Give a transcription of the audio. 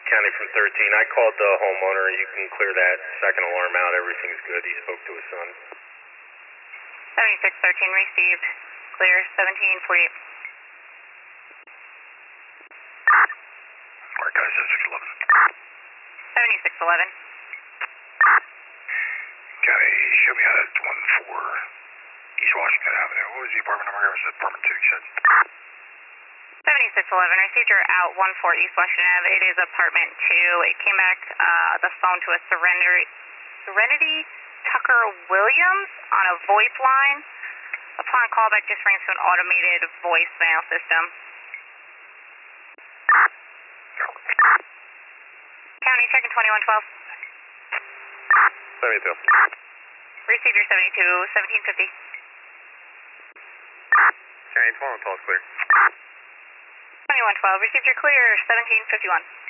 County from 13. I called the homeowner. You can clear that second alarm out. Everything's good. He spoke to his son. 7613 received. Clear 1748. Alright guys, 7611. 7611. County, show me how that's 14 East Washington Avenue. What was the apartment number? It was apartment 2, you said? 7611, received your out 14 East Washington Ave. It is apartment 2. It came back the phone to a Serenity Tucker Williams on a VoIP line. Upon callback, just rings to an automated voicemail system. County, checking 2112. 72. Received your 72, 1750. County 12 is clear. 2112, received your clear 1751.